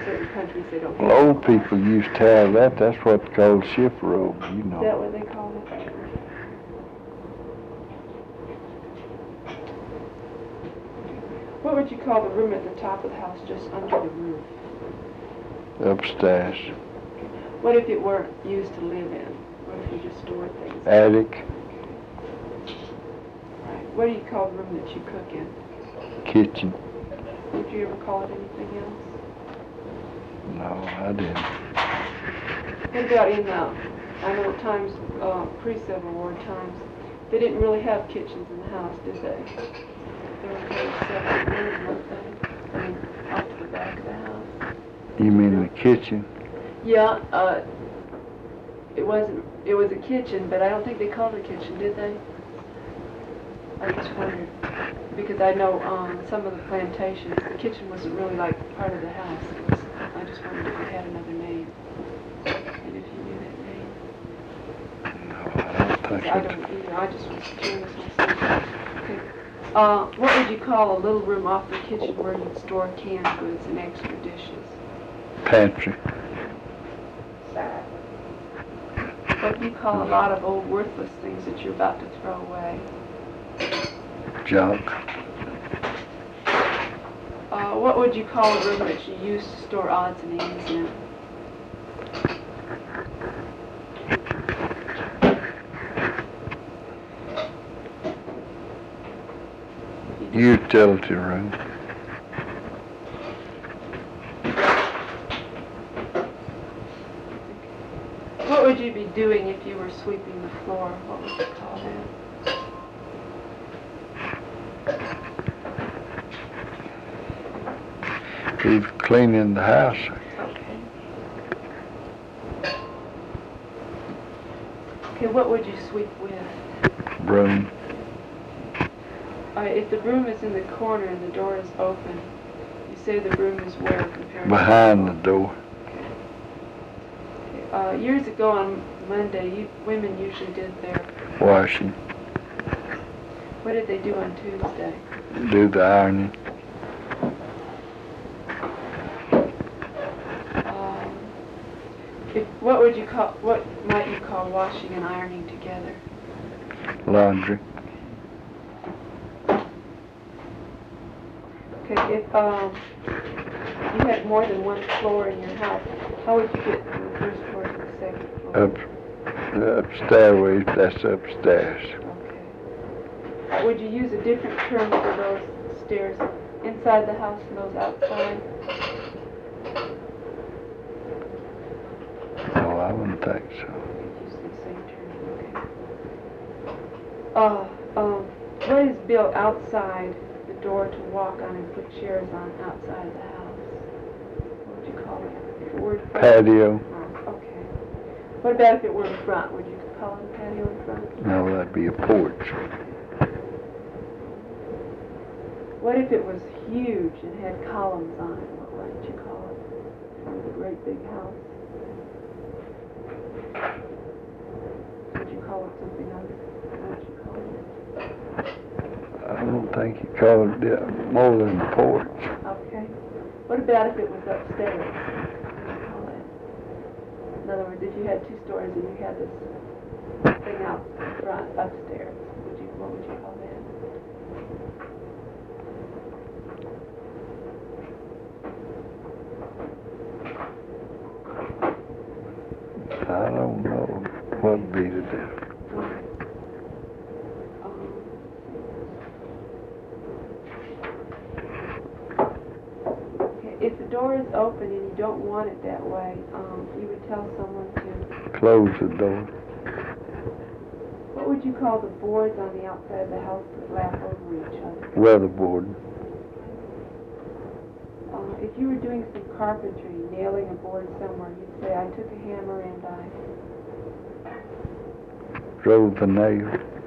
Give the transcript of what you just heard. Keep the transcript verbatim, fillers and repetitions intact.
certain countries they don't. Well, old people used to have that. That's what's called ship robe, you know. Is that what they call it? What would you call the room at the top of the house, just under the roof? Upstairs. What if it weren't used to live in? What if you just stored things? Attic. Right. What do you call the room that you cook in? Kitchen. Would you ever call it anything else? No, I didn't. What about in the, I know at times, uh, pre-Civil War times, they didn't really have kitchens in the house, did they? They were kind of separate rooms, weren't they? I mean, off to the back of the house. You mean the kitchen? Yeah, uh, it wasn't, it was a kitchen, but I don't think they called it a kitchen, did they? I just wondered, because I know um, some of the plantations, the kitchen wasn't really like part of the house. It was, I just wondered if it had another name, and if you knew that name. No, I don't think I so. don't either, I just was curious myself. Okay. Uh, what would you call a little room off the kitchen where you'd store canned goods and extra dishes? Pantry. What do you call a lot of old worthless things that you're about to throw away? Junk. Uh, what would you call a room that you used to store odds and ends in? Utility room. What would you be doing if you were sweeping the floor? What would you call that? Be cleaning the house. Okay. Okay, what would you sweep with? Broom. Uh, if the broom is in the corner and the door is open, you say the broom is where compared Behind to the door. Uh, years ago on Monday, you, women usually did their Washing. What did they do on Tuesday? Do the ironing. Um, if, what would you call? What might you call washing and ironing together? Laundry. Okay, if um, you had more than one floor in your house, how would you get from the first floor to the second floor? Up, up stairways, that's upstairs. Okay. Uh, would you use a different term for those stairs inside the house and those outside? No, I wouldn't think so. Use the same term, okay. Uh, um, what is built outside the door to walk on and put chairs on outside of the house? What would you call it? If it were in front? Patio. Oh, okay. What about if it were in front? Would you call it a patio in front? No, that'd be a porch. What if it was huge and had columns on it? What would you call it? It was a great big house. Would you call it something else? What would you call it? I don't think you call it uh, more than a porch. Okay. What about if it was upstairs? What would you call that? In other words, if you had two stories and you had this thing out front upstairs, would you, what would you call that? I don't know what would be the difference. If the door is open and you don't want it that way, um, you would tell someone to... Close the door. What would you call the boards on the outside of the house that lap over each other? Weatherboard. Uh, if you were doing some carpentry, nailing a board somewhere, you'd say, I took a hammer and I... Drove the nail.